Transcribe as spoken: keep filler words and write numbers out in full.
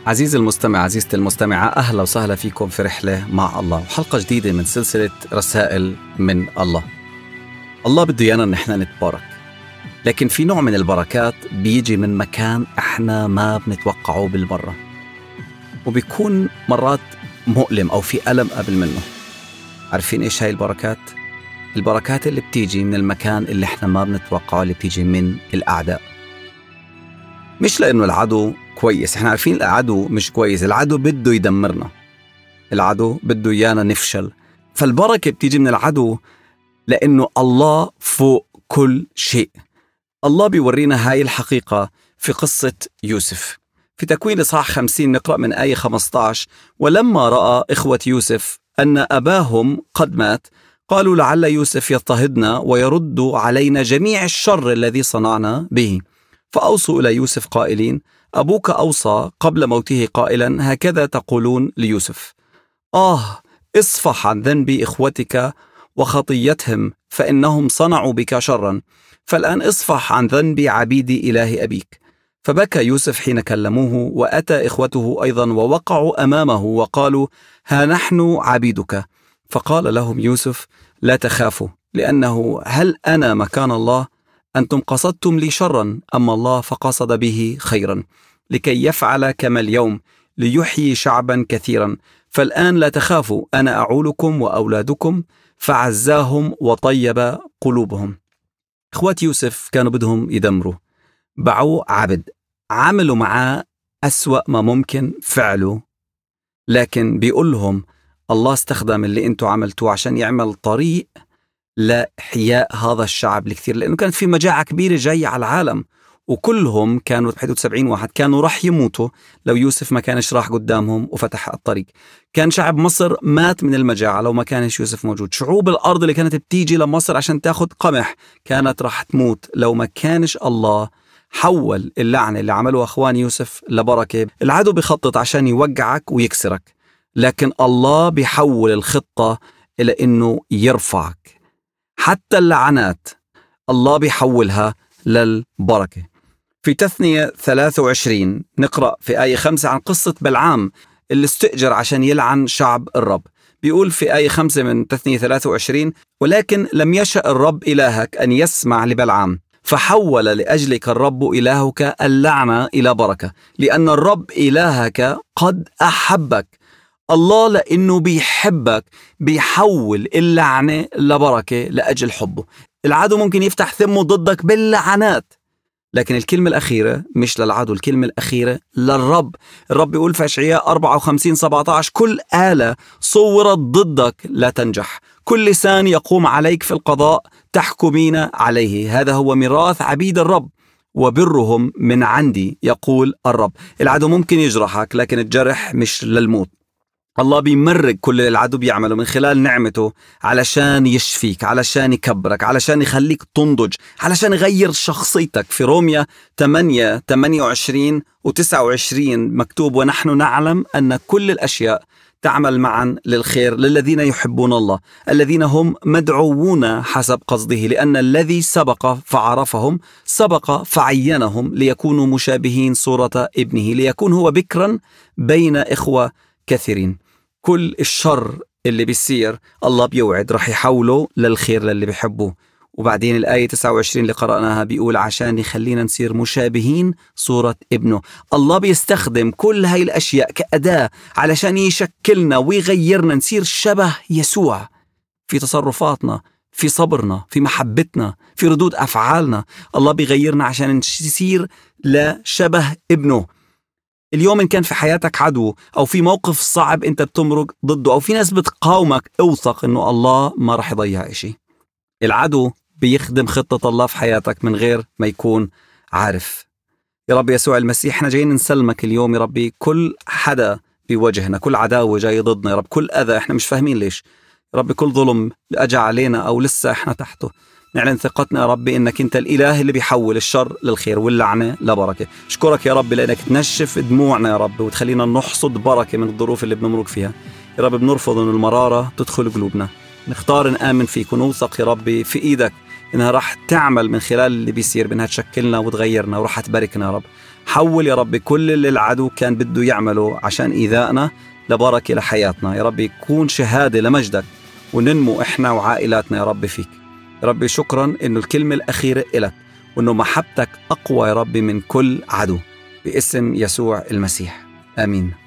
عزيزي المستمع، عزيزتي المستمعة، أهلا وسهلا فيكم في رحلة مع الله وحلقة جديدة من سلسلة رسائل من الله. الله بده إيانا إن إحنا نتبارك، لكن في نوع من البركات بيجي من مكان إحنا ما بنتوقعه بالمرة، وبيكون مرات مؤلم أو في ألم قبل منه. عارفين إيش هاي البركات؟ البركات اللي بتيجي من المكان اللي إحنا ما بنتوقعه، اللي بتيجي من الأعداء. مش لأنه العدو كويس، إحنا عارفين العدو مش كويس، العدو بده يدمرنا، العدو بده إيانا نفشل. فالبركة بتيجي من العدو لأنه الله فوق كل شيء. الله بيورينا هاي الحقيقة في قصة يوسف. في تكوين إصحاح خمسين نقرأ من آية خمسة عشر: ولما رأى إخوة يوسف أن أباهم قد مات قالوا لعل يوسف يضطهدنا ويرد علينا جميع الشر الذي صنعنا به، فأوصوا إلى يوسف قائلين: أبوك أوصى قبل موته قائلا هكذا تقولون ليوسف: آه اصفح عن ذنب إخوتك وخطيتهم فإنهم صنعوا بك شرا، فالآن اصفح عن ذنب عبيد إله أبيك. فبكى يوسف حين كلموه، وأتى إخوته أيضا ووقعوا أمامه وقالوا: ها نحن عبيدك. فقال لهم يوسف: لا تخافوا، لأنه هل أنا مكان الله؟ أنتم قصدتم لي شرا، أما الله فقصد به خيرا، لكي يفعل كما اليوم ليحيي شعبا كثيرا. فالآن لا تخافوا، أنا أعولكم وأولادكم. فعزاهم وطيب قلوبهم. إخوات يوسف كانوا بدهم يدمروا، باعوه عبد، عملوا معاه أسوأ ما ممكن فعله، لكن بيقول لهم الله استخدم اللي انتوا عملتوه عشان يعمل طريق لإحياء هذا الشعب الكثير، لأنه كانت في مجاعة كبيرة جاية على العالم، وكلهم كانوا بحدود سبعين واحد كانوا راح يموتوا لو يوسف ما كانش راح قدامهم وفتح الطريق. كان شعب مصر مات من المجاعة لو ما كانش يوسف موجود. شعوب الأرض اللي كانت بتيجي لمصر عشان تاخد قمح كانت راح تموت لو ما كانش الله حول اللعنة اللي عملوها أخوان يوسف لبركة. العدو بيخطط عشان يوقعك ويكسرك، لكن الله بيحول الخطة إلى إنه يرفعك. حتى اللعنات الله بيحولها للبركة. في تثنية ثلاثة وعشرين نقرأ في آية خمسة عن قصة بلعام اللي استئجر عشان يلعن شعب الرب. بيقول في آية خمسة من تثنية ثلاثة وعشرين: ولكن لم يشأ الرب إلهك أن يسمع لبلعام، فحول لأجلك الرب إلهك اللعنة إلى بركة، لأن الرب إلهك قد أحبك. الله لأنه بيحبك بيحول اللعنة لبركة لأجل حبه. العدو ممكن يفتح ثمه ضدك باللعنات، لكن الكلمة الأخيرة مش للعدو، الكلمة الأخيرة للرب. الرب بيقول في أشعياء أربعة وخمسين سبعة عشر: كل آلة صورت ضدك لا تنجح، كل لسان يقوم عليك في القضاء تحكمين عليه، هذا هو ميراث عبيد الرب وبرهم من عندي، يقول الرب. العدو ممكن يجرحك، لكن الجرح مش للموت. الله بيمرق كل اللي العدو بيعمله من خلال نعمته علشان يشفيك، علشان يكبرك، علشان يخليك تنضج، علشان يغير شخصيتك. في روميا ثمانية ثمانية وعشرين وتسعة وعشرين مكتوب: ونحن نعلم أن كل الأشياء تعمل معا للخير للذين يحبون الله، الذين هم مدعوون حسب قصده، لأن الذي سبق فعرفهم سبق فعينهم ليكونوا مشابهين صورة ابنه، ليكون هو بكرا بين إخوة كثيرين. كل الشر اللي بيصير الله بيوعد رح يحوله للخير للي بيحبوه. وبعدين الآية تسعة وعشرين اللي قرأناها بيقول: عشان يخلينا نصير مشابهين صورة ابنه. الله بيستخدم كل هاي الأشياء كأداة علشان يشكلنا ويغيرنا، نصير شبه يسوع في تصرفاتنا، في صبرنا، في محبتنا، في ردود أفعالنا. الله بيغيرنا عشان نصير لشبه ابنه. اليوم إن كان في حياتك عدو أو في موقف صعب أنت بتمرق ضده أو في ناس بتقاومك، اوثق إنه الله ما رح يضيع إشي. العدو بيخدم خطة الله في حياتك من غير ما يكون عارف. يا رب يسوع المسيح، احنا جايين نسلمك اليوم يا ربي كل حدا بيواجهنا، كل عداوة جاي ضدنا يا رب، كل أذى احنا مش فاهمين ليش يا رب، كل ظلم أجى علينا أو لسه احنا تحته. نعلن ثقتنا يا ربي إنك أنت الإله اللي بيحول الشر للخير واللعنة لبركة. أشكرك يا رب لأنك تنشف دموعنا يا رب وتخلينا نحصد بركة من الظروف اللي بنمرق فيها يا رب. بنرفض إن المرارة تدخل قلوبنا، نختار نآمن فيك ونوثق يا ربي في إيدك إنها راح تعمل من خلال اللي بيصير، بأنها تشكلنا وتغيرنا وراح تباركنا يا رب. حول يا رب كل اللي العدو كان بده يعمله عشان إيذائنا لبركة لحياتنا. يا رب يكون شهادة لمجدك وننمو إحنا وعائلاتنا يا رب فيك. يا رب شكرا إنه الكلمة الأخيرة إلك، وإنه محبتك أقوى يا رب من كل عدو، باسم يسوع المسيح، آمين.